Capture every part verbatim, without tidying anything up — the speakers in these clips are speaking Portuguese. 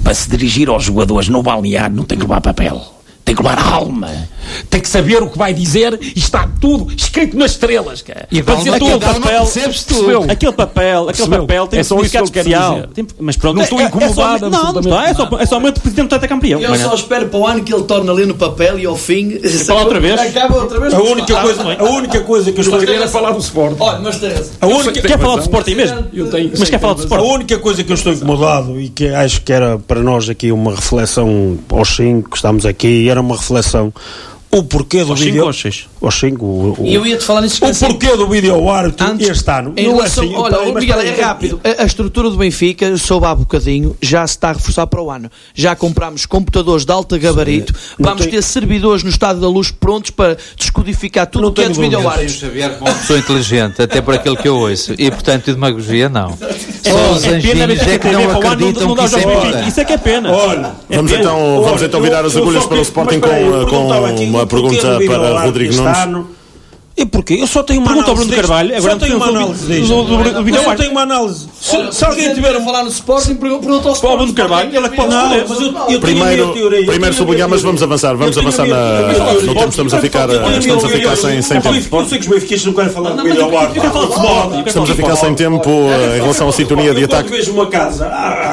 para se dirigir aos jogadores no balneário não tem que levar papel, tem que levar alma, tem que saber o que vai dizer e está tudo escrito nas estrelas, cara. E para dizer aquele papel, percebes tu? Aquele papel, aquele papel tem é só isso que especial. Tem, mas pronto, não estou incomodado, é, é só, não, não, é só, é somente o presidente do campeão. Eu só espero para o ano que ele torne ali no papel e ao fim fala outra vez. Acaba outra vez. A única coisa, a única coisa que eu estou a querer é falar do Sporting. Olha, mas Teresa, a única quer falar do Sporting mesmo? Eu tenho, mas quer falar do Sporting? A única coisa que eu estou incomodado e que acho que era para nós aqui uma reflexão aos cinco que estamos aqui, era uma reflexão o porquê do aos vídeo cinco, aos seis. Aos cinco, o, o, eu ia te falar nisso. O assim, porquê do vídeo árbitro este ano. Em relação, é assim, olha, o Miguel, é rápido. A, a estrutura do Benfica, soube há bocadinho, já se está a reforçar para o ano. Já comprámos computadores de alto gabarito. Sim, vamos tem... ter servidores no Estádio da Luz prontos para descodificar tudo o que é dos vídeo árbitros. O Xavier é uma pessoa inteligente, até por aquilo que eu ouço. E portanto, de demagogia, não. Só os anjinhos é que não acreditam que isso é importante. Isso é que é pena. Olha, vamos então, vamos então virar as agulhas para o Sporting com uma pergunta para Rodrigo Nunes. E porquê? Eu só tenho uma Pergunta análise. Pergunta ao Bruno Carvalho. Agora só tenho uma análise disto. Eu só tenho uma análise. Se, Olha, se alguém tiver a falar no Sporting, pergunta ao Sporting. Bruno Carvalho, ele é que pode responder. Mas eu, eu primeiro, teoria, primeiro sublinhar, mas vamos avançar. Vamos avançar na. Não temos, estamos a ficar, estamos a ficar sem, sem tempo. Eu sei que os benfiquistas não querem falar do vídeo árbitro. Estamos a ficar sem tempo em relação à sintonia de ataque. Vejo uma casa.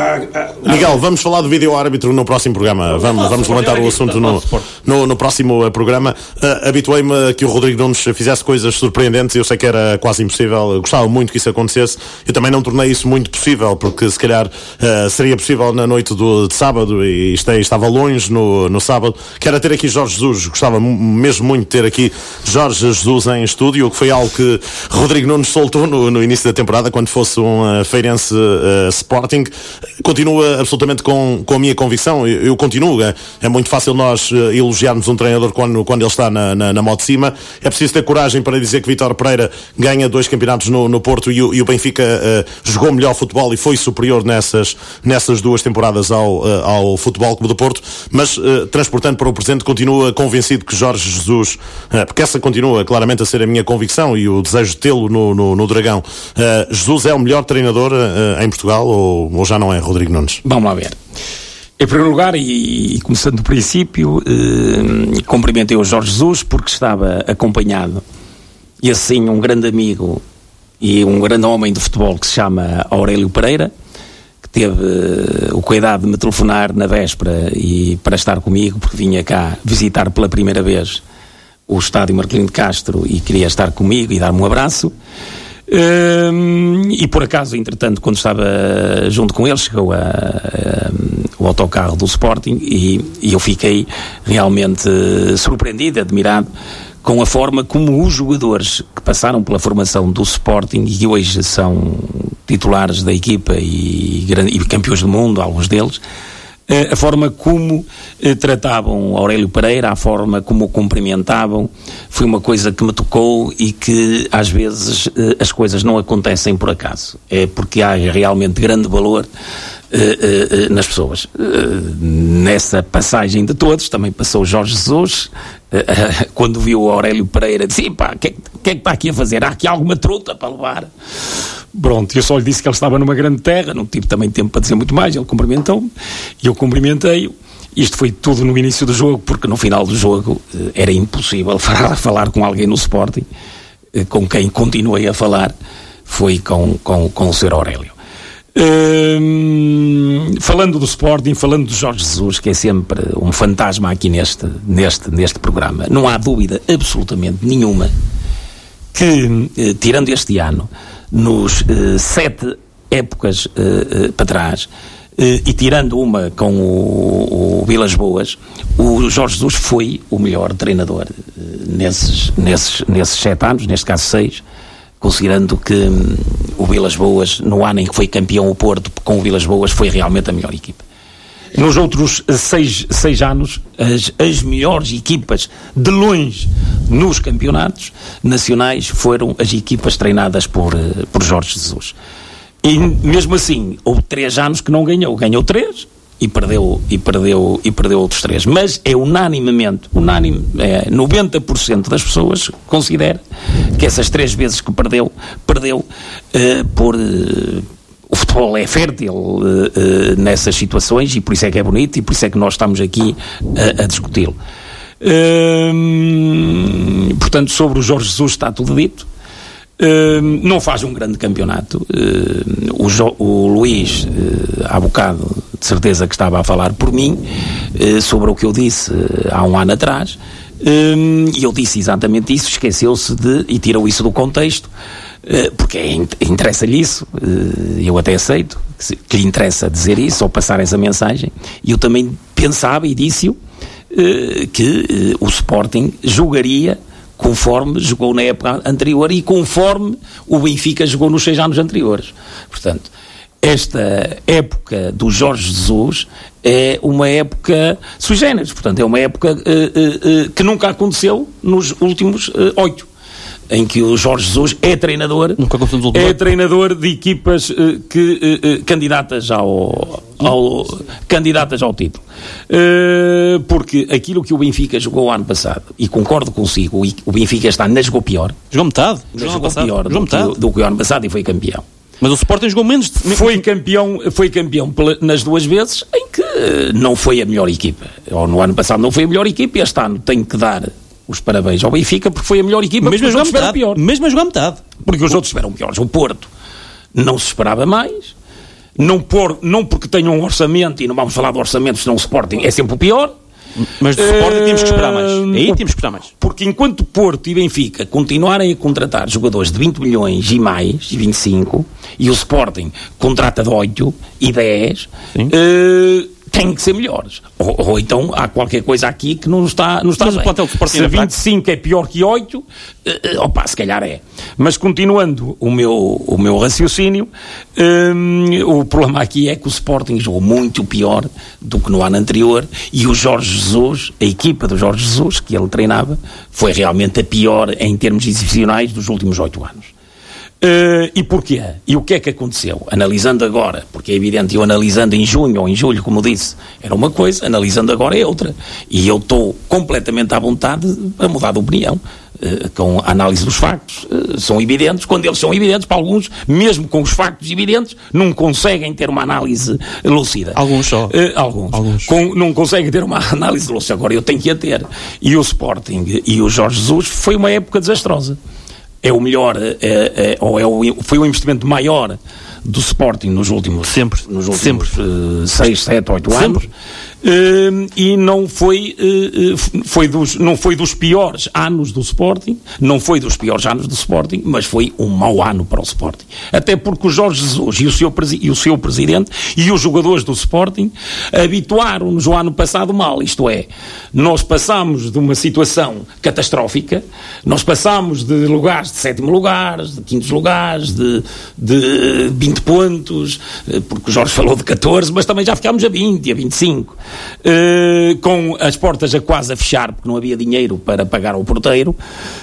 Miguel, vamos falar do vídeo árbitro no próximo programa. Vamos, vamos levantar o assunto no, no, no próximo programa. Uh, habituei-me a que o Rodrigo Nunes fizesse coisas surpreendentes. Eu sei que era quase impossível. Eu gostava muito que isso acontecesse. Eu também não tornei isso muito possível, porque se calhar uh, seria possível na noite do, de sábado e este, estava longe no, no sábado. Quero ter aqui Jorge Jesus. Gostava mesmo muito de ter aqui Jorge Jesus em estúdio, que foi algo que Rodrigo Nunes soltou no, no início da temporada, quando fosse um uh, Feirense uh, Sporting. Continua absolutamente com, com a minha convicção. Eu, eu continuo. É, é muito fácil nós uh, elogiarmos um treinador quando, quando ele está na, na, na mão de cima. É preciso ter coragem para dizer que Vítor Pereira ganha dois campeonatos no, no Porto e o, e o Benfica uh, jogou melhor futebol e foi superior nessas, nessas duas temporadas ao, uh, ao Futebol Clube do Porto, mas uh, transportando para o presente, continua convencido que Jorge Jesus, uh, porque essa continua claramente a ser a minha convicção e o desejo de tê-lo no, no, no Dragão, uh, Jesus é o melhor treinador uh, em Portugal ou, ou já não é, Rodrigo Nunes? Vamos lá ver. Em primeiro lugar, e, e começando do princípio, eh, cumprimentei o Jorge Jesus porque estava acompanhado, e assim um grande amigo e um grande homem de futebol que se chama Aurélio Pereira, que teve uh, o cuidado de me telefonar na véspera e para estar comigo, porque vinha cá visitar pela primeira vez o estádio Marcelino de Castro e queria estar comigo e dar-me um abraço. Uh, e por acaso, entretanto, quando estava junto com ele, chegou a, a, o autocarro do Sporting e, e eu fiquei realmente uh, surpreendido, admirado com a forma como os jogadores que passaram pela formação do Sporting e que hoje são titulares da equipa e, e campeões do mundo, alguns deles, a forma como eh, tratavam Aurélio Pereira, a forma como o cumprimentavam, foi uma coisa que me tocou e que às vezes eh, as coisas não acontecem por acaso, é porque há realmente grande valor eh, eh, nas pessoas. Eh, nessa passagem de todos também passou Jorge Jesus, eh, eh, quando viu o Aurélio Pereira disse, pá, o que, que é que está aqui a fazer? Há aqui alguma truta para levar? Pronto, eu só lhe disse que ele estava numa grande terra, não tive também tempo para dizer muito mais, ele cumprimentou-me e eu cumprimentei-o. Isto foi tudo no início do jogo, porque no final do jogo eh, era impossível falar, falar com alguém no Sporting, eh, com quem continuei a falar, foi com, com, com o senhor Aurélio. Hum, falando do Sporting, falando do Jorge Jesus, que é sempre um fantasma aqui neste, neste, neste programa, não há dúvida absolutamente nenhuma que, eh, tirando este ano, nos uh, sete épocas uh, uh, para trás, uh, e tirando uma com o, o Vilas Boas, o Jorge Jesus foi o melhor treinador uh, nesses, nesses, nesses sete anos, neste caso seis, considerando que um, o Vilas Boas, no ano em que foi campeão o Porto, com o Vilas Boas foi realmente a melhor equipa. Nos outros seis, seis anos, as, as melhores equipas, de longe, nos campeonatos nacionais, foram as equipas treinadas por, por Jorge Jesus. E mesmo assim, houve três anos que não ganhou. Ganhou três e perdeu, e perdeu, e perdeu outros três. Mas é unanimemente, unânime, é, noventa por cento das pessoas considera que essas três vezes que perdeu, perdeu uh, por... Uh, o futebol é fértil uh, uh, nessas situações, e por isso é que é bonito, e por isso é que nós estamos aqui a, a discuti-lo. Uh, portanto, sobre o Jorge Jesus está tudo dito. Uh, não faz um grande campeonato. Uh, o, jo- o Luís, uh, há bocado, de certeza que estava a falar por mim, uh, sobre o que eu disse uh, há um ano atrás, uh, e eu disse exatamente isso, esqueceu-se de, e tirou isso do contexto, uh, porque é, interessa-lhe isso, uh, eu até aceito que, se, que lhe interessa dizer isso, ou passar essa mensagem, e eu também pensava e disse-o, uh, que uh, o Sporting jogaria conforme jogou na época anterior e conforme o Benfica jogou nos seis anos anteriores. Portanto, esta época do Jorge Jesus é uma época sui generis, portanto, é uma época uh, uh, uh, que nunca aconteceu nos últimos uh, oito, em que o Jorge Jesus é treinador, é treinador de equipas uh, que, uh, uh, candidatas ao, ao, candidatas ao título. Uh, porque aquilo que o Benfica jogou ano passado, e concordo consigo, o Benfica está na jogou pior. Jogou metade. Jogou, jogou pior jogou do, metade. Que, do que o ano passado, e foi campeão. Mas o Sporting jogou menos. De... Foi campeão, foi campeão nas duas vezes em que não foi a melhor equipa. Ou no ano passado não foi a melhor equipa, e este ano tenho que dar os parabéns ao Benfica porque foi a melhor equipa, mesmo os outros esperam pior. Mesmo a jogar metade. Porque os outros esperam piores. O Porto não se esperava mais, não, por, não porque tenha um orçamento, e não vamos falar de orçamento, senão o Sporting é sempre o pior. Mas do Sporting uh, temos que esperar mais. Aí por, temos que esperar mais. Porque enquanto Porto e Benfica continuarem a contratar jogadores de vinte milhões e mais, e vinte e cinco, e o Sporting contrata de oito e dez, uh, têm que ser melhores. Ou, ou então há qualquer coisa aqui que não está, não está bem. Se vinte e cinco é pior que oito, uh, opa, se calhar é. Mas continuando o meu, o meu raciocínio, um, o problema aqui é que o Sporting jogou muito pior do que no ano anterior, e o Jorge Jesus, a equipa do Jorge Jesus, que ele treinava, foi realmente a pior em termos exibicionais dos últimos oito anos. Uh, e porquê? E o que é que aconteceu? Analisando agora, porque é evidente, eu analisando em junho ou em julho, como disse, era uma coisa, analisando agora é outra. E eu estou completamente à vontade para mudar de opinião, uh, com a análise dos factos. Uh, são evidentes, quando eles são evidentes, para alguns, mesmo com os factos evidentes, não conseguem ter uma análise lúcida. Alguns só. Uh, alguns. alguns. Com, não conseguem ter uma análise lúcida. Agora eu tenho que a ter. E o Sporting e o Jorge Jesus foi uma época desastrosa. É o melhor, é, é, ou é o, foi o investimento maior do Sporting nos últimos, sempre, nos últimos sempre. Uh, seis, sete, oito sempre. anos. Uh, e não foi, uh, foi dos, não foi dos piores anos do Sporting, não foi dos piores anos do Sporting, mas foi um mau ano para o Sporting. Até porque o Jorge Jesus e o seu, e o seu presidente e os jogadores do Sporting habituaram-nos o ano passado mal, isto é, nós passámos de uma situação catastrófica, nós passámos de lugares de sétimo lugares, de quintos lugares, de, de vinte pontos, porque o Jorge falou de catorze, mas também já ficámos a vinte, a vinte e cinco. Uh, com as portas a quase a fechar porque não havia dinheiro para pagar ao porteiro,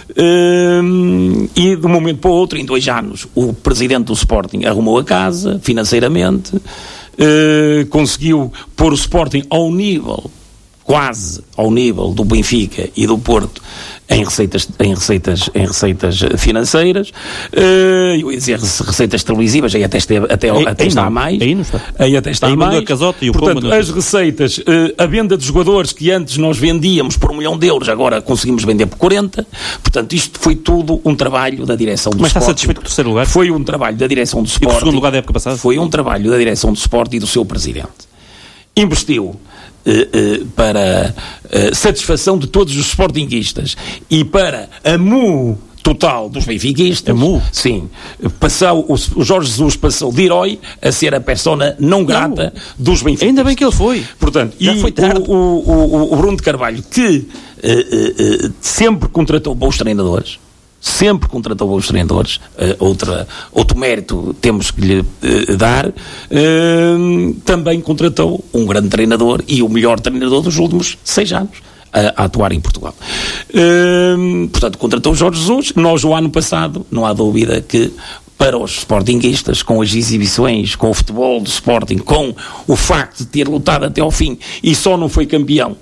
uh, e de um momento para o outro, em dois anos, o presidente do Sporting arrumou a casa financeiramente, uh, conseguiu pôr o Sporting ao nível, quase ao nível do Benfica e do Porto em receitas, em receitas, em receitas financeiras, uh, eu ia dizer receitas televisivas, aí até, esteve, até, aí, até aí está não, a mais, aí, não está. aí até está aí a mais, a casota e o portanto as receitas, uh, a venda de jogadores que antes nós vendíamos por um milhão de euros, agora conseguimos vender por quarenta, portanto isto foi tudo um trabalho da direção do Mas Sporting. Mas está satisfeito com o terceiro lugar? Foi um trabalho da direção do Sporting. E o segundo lugar da época passada? Foi um trabalho da direção do Sporting e do seu presidente. Investiu Uh, uh, para uh, satisfação de todos os sportinguistas e para a mu total dos benfiquistas. A mu? Sim. Passou, o, o Jorge Jesus passou de herói a ser a persona não grata não. dos benfiquistas. Ainda bem que ele foi. Portanto, Já e foi tarde. O, o, o, o Bruno de Carvalho, que uh, uh, uh, sempre contratou bons treinadores, sempre contratou bons treinadores, uh, outra, outro mérito temos que lhe uh, dar, uh, também contratou um grande treinador e o melhor treinador dos últimos seis anos a, a atuar em Portugal. Uh, portanto, contratou o Jorge Jesus. Nós, o ano passado, não há dúvida que para os sportinguistas, com as exibições, com o futebol do Sporting, com o facto de ter lutado até ao fim e só não foi campeão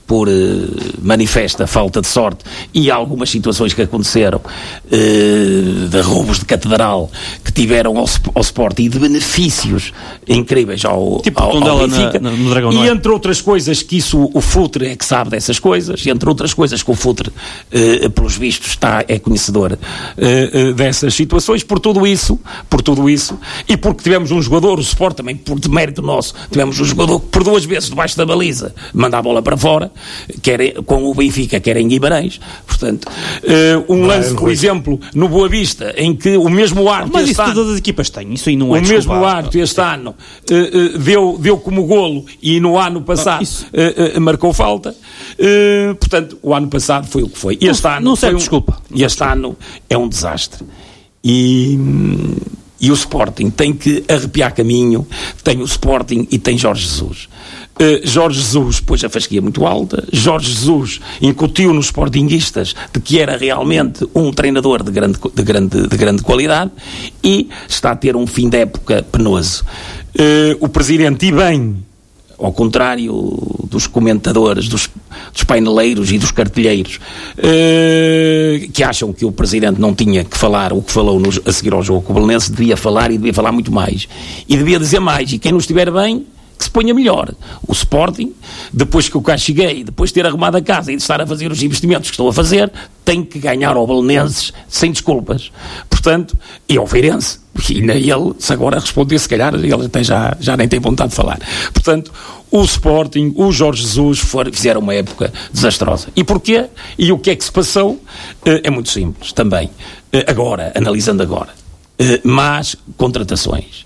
por uh, manifesta falta de sorte e algumas situações que aconteceram uh, de roubos de catedral que tiveram ao, ao Sporting e de benefícios incríveis ao, tipo ao, ao Benfica na, na, no Dragão, e é? entre outras coisas que isso o Futre é que sabe dessas coisas, e entre outras coisas que o Futre uh, pelos vistos está, é conhecedor uh, uh, dessas situações. Por tudo isso por tudo isso e porque tivemos um jogador, o Sport também por demérito nosso, tivemos um jogador que por duas vezes debaixo da baliza manda a bola para fora, quer com o Benfica, quer em Guimarães. Portanto, uh, um lance, por exemplo, no Boa Vista, em que o mesmo árbitro, mas isso ano, todas as equipas têm, isso aí não é o mesmo árbitro este ano uh, uh, deu, deu como golo e no ano passado uh, uh, marcou falta. Uh, portanto, o ano passado foi o que foi. Este não, ano não serve um, desculpa. Este ano é um desastre. E, e o Sporting tem que arrepiar caminho. Tem o Sporting e tem Jorge Jesus. Uh, Jorge Jesus pôs a fasquia muito alta. Jorge Jesus incutiu nos sportinguistas de que era realmente um treinador de grande, de grande, de grande qualidade e está a ter um fim de época penoso. Uh, o presidente, e bem, ao contrário dos comentadores, dos, dos paineleiros e dos cartilheiros, uh, que acham que o presidente não tinha que falar o que falou no, a seguir ao jogo com o Belenenses, devia falar e devia falar muito mais. E devia dizer mais. E quem não estiver bem, que se ponha melhor. O Sporting, depois que eu cá cheguei, depois de ter arrumado a casa e de estar a fazer os investimentos que estou a fazer, tem que ganhar ao Belenenses sem desculpas. Portanto, e ao Feirense. E nem ele, se agora responder, se calhar, ele até já, já nem tem vontade de falar. Portanto, o Sporting, o Jorge Jesus for, fizeram uma época desastrosa. E porquê? E o que é que se passou? É muito simples também. Agora, analisando agora. Más contratações.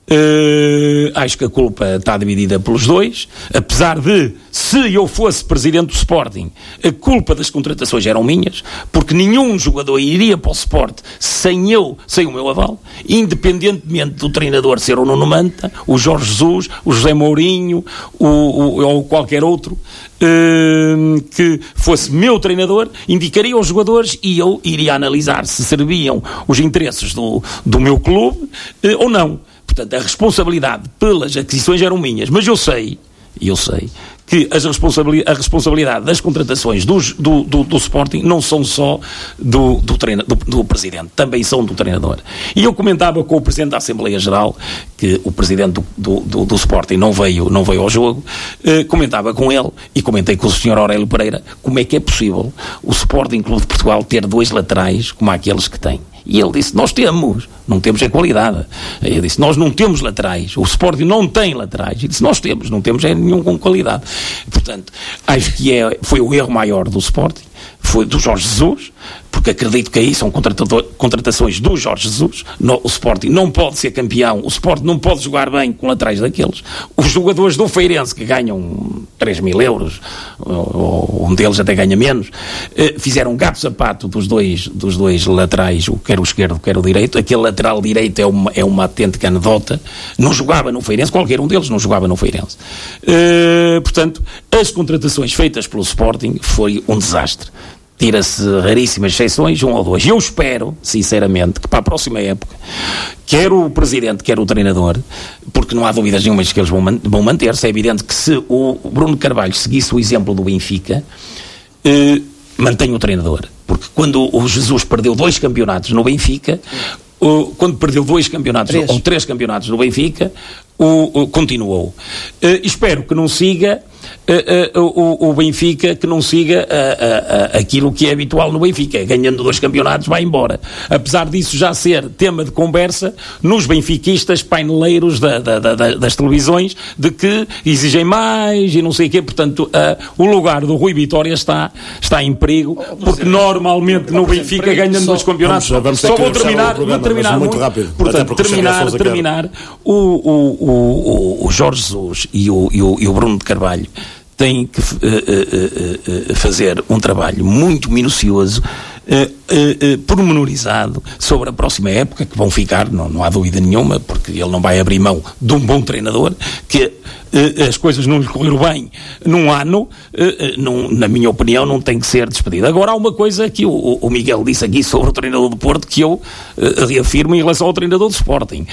Uh, acho que a culpa está dividida pelos dois, apesar de, se eu fosse presidente do Sporting, a culpa das contratações eram minhas, porque nenhum jogador iria para o Sport sem eu, sem o meu aval, independentemente do treinador ser o Nuno Manta, o Jorge Jesus, o José Mourinho, o, o, ou qualquer outro uh, que fosse meu treinador, indicaria aos jogadores e eu iria analisar se serviam os interesses do, do meu clube uh, ou não. Portanto, a responsabilidade pelas aquisições eram minhas, mas eu sei, eu sei, que as responsabili- a responsabilidade das contratações dos, do, do, do Sporting não são só do, do, treina- do, do Presidente, também são do treinador. E eu comentava com o Presidente da Assembleia Geral, que o Presidente do, do, do, do Sporting não veio, não veio ao jogo, eh, comentava com ele, e comentei com o senhor Aurélio Pereira, como é que é possível o Sporting Clube de Portugal ter dois laterais como aqueles que tem. E ele disse, nós temos, não temos a qualidade. Ele disse, nós não temos laterais, o Sporting não tem laterais. E disse, nós temos, não temos é nenhum com qualidade. Portanto, acho que é, foi o erro maior do Sporting, foi do Jorge Jesus, porque acredito que aí são contratações do Jorge Jesus. No, o Sporting não pode ser campeão, o Sporting não pode jogar bem com laterais daqueles. Os jogadores do Feirense, que ganham três mil euros, ou um deles até ganha menos, eh, fizeram um gato-sapato dos dois, dos dois laterais, quer o esquerdo, quer o direito. Aquele lateral direito é uma, é uma autêntica anedota. Não jogava no Feirense, qualquer um deles não jogava no Feirense. Eh, portanto, as contratações feitas pelo Sporting foi um desastre. Tira-se raríssimas exceções, um ou dois. Eu espero, sinceramente, que para a próxima época, quer o Presidente, quer o treinador, porque não há dúvidas nenhumas que eles vão, man- vão manter-se, é evidente que se o Bruno Carvalho seguisse o exemplo do Benfica, eh, mantém o treinador. Porque quando o Jesus perdeu dois campeonatos no Benfica, o, quando perdeu dois campeonatos, três. ou três campeonatos no Benfica, o, o, continuou. Eh, espero que não siga Uh, uh, o, o Benfica, que não siga uh, uh, uh, aquilo que é habitual no Benfica, ganhando dois campeonatos vai embora, apesar disso já ser tema de conversa nos benfiquistas paineleiros da, da, da, das televisões, de que exigem mais e não sei o quê. Portanto, uh, o lugar do Rui Vitória está, está em perigo, porque normalmente no Benfica ganhando dois campeonatos. Vamos, vamos só vou terminar, programa, vou terminar muito, muito rápido. Portanto, terminar, terminar o, o, o, o Jorge Jesus e o, e o, e o Bruno de Carvalho têm que uh, uh, uh, uh, fazer um trabalho muito minucioso, uh, uh, uh, pormenorizado sobre a próxima época, que vão ficar, não, não há dúvida nenhuma, porque ele não vai abrir mão de um bom treinador, que uh, as coisas não lhe correram bem num ano, uh, uh, não, na minha opinião, não tem que ser despedido. Agora há uma coisa que o, o Miguel disse aqui sobre o treinador do Porto, que eu uh, reafirmo em relação ao treinador do Sporting.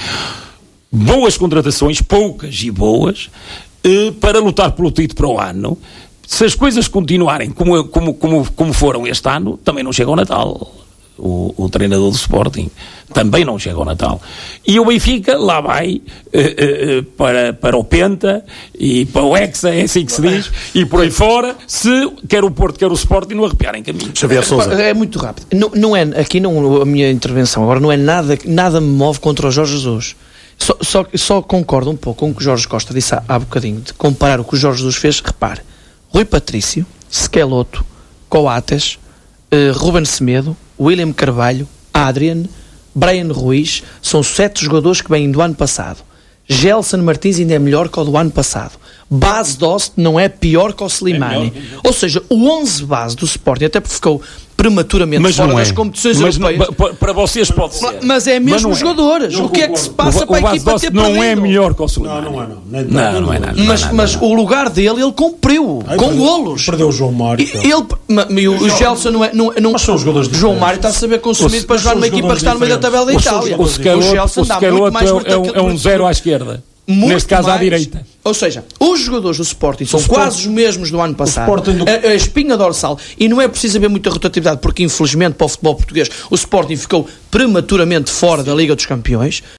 Boas contratações, poucas e boas, para lutar pelo título para o ano, se as coisas continuarem como, como, como, como foram este ano, também não chega ao Natal. O, o treinador do Sporting também não chega ao Natal. E o Benfica lá vai uh, uh, para, para o Penta e para o Hexa, é assim que se diz, e por aí fora, se quer o Porto, quer o Sporting, não arrepiarem caminho. Xavier Sousa. É muito rápido. Não, não é, aqui não, a minha intervenção agora não é nada, nada me move contra o Jorge Jesus. Só, só, só concordo um pouco com o que o Jorge Costa disse há, há bocadinho, de comparar o que o Jorge Jesus fez. Repare, Rui Patrício, Skeloto, Coates, uh, Ruben Semedo, William Carvalho, Adrian, Brian Ruiz, são sete jogadores que vêm do ano passado. Gelson Martins ainda é melhor que o do ano passado. Base Dost não é pior que o Slimani. É Ou seja, o onze base do Sporting, até porque ficou prematuramente mas fora é. das competições mas europeias. Não, para vocês pode ser. Mas é mesmo os jogadores. O que é que se passa o, para o a equipa ter perdido? Não é melhor que o Slimani. Não, não é não. Não, não, não, não é nada. Mas, não é mas nada. o lugar dele, ele cumpriu. Ai, com perdeu, golos. Perdeu o João Mário. Ele, o, o Gelson não é... Não, não, mas são os jogadores João Mário está a saber consumir para jogar numa equipa que está no meio da tabela da Itália. O Schelotto é um zero à esquerda. Muito Neste caso mais, à direita. Ou seja, os jogadores do Sporting são Sporting, quase os mesmos do ano passado. Do... A, a espinha dorsal. E não é preciso haver muita rotatividade, porque infelizmente para o futebol português o Sporting ficou prematuramente fora da Liga dos Campeões.